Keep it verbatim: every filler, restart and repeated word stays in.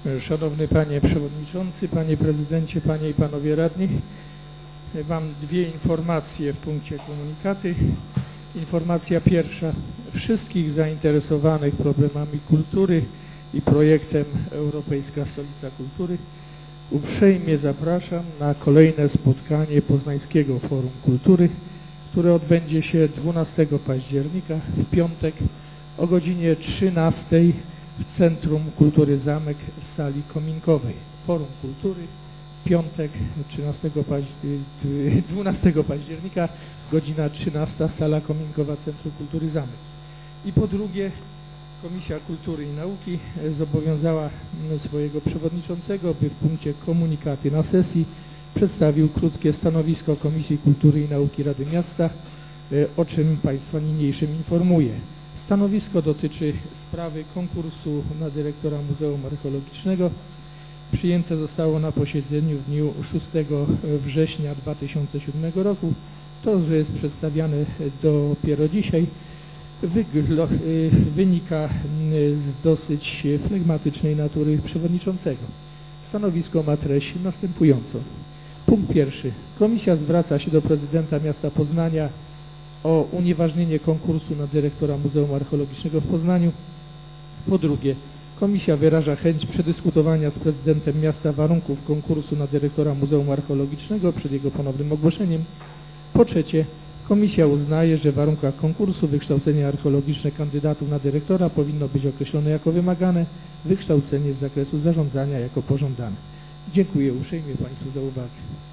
Szanowny Panie Przewodniczący, Panie Prezydencie, Panie i Panowie Radni, mam dwie informacje w punkcie komunikaty. Informacja pierwsza. Wszystkich zainteresowanych problemami kultury i projektem Europejska Stolica Kultury uprzejmie zapraszam na kolejne spotkanie Poznańskiego Forum Kultury, które odbędzie się dwunastego października w piątek o godzinie trzynastej w Centrum Kultury Zamek w sali kominkowej. Forum Kultury, piątek dwunastego października, godzina trzynasta, sala kominkowa Centrum Kultury Zamek. I po drugie, Komisja Kultury i Nauki zobowiązała swojego przewodniczącego, by w punkcie komunikaty na sesji przedstawił krótkie stanowisko Komisji Kultury i Nauki Rady Miasta, o czym Państwa niniejszym informuję. Stanowisko dotyczy sprawy konkursu na dyrektora Muzeum Archeologicznego. Przyjęte zostało na posiedzeniu w dniu szóstego września dwa tysiące siódmego roku. To, że jest przedstawiane dopiero dzisiaj, wynika z dosyć flegmatycznej natury przewodniczącego. Stanowisko ma treść następującą. Punkt pierwszy. Komisja zwraca się do prezydenta miasta Poznania o unieważnienie konkursu na dyrektora Muzeum Archeologicznego w Poznaniu. Po drugie, Komisja wyraża chęć przedyskutowania z prezydentem miasta warunków konkursu na dyrektora Muzeum Archeologicznego przed jego ponownym ogłoszeniem. Po trzecie, Komisja uznaje, że w warunkach konkursu wykształcenie archeologiczne kandydatów na dyrektora powinno być określone jako wymagane, wykształcenie z zakresu zarządzania jako pożądane. Dziękuję uprzejmie Państwu za uwagę.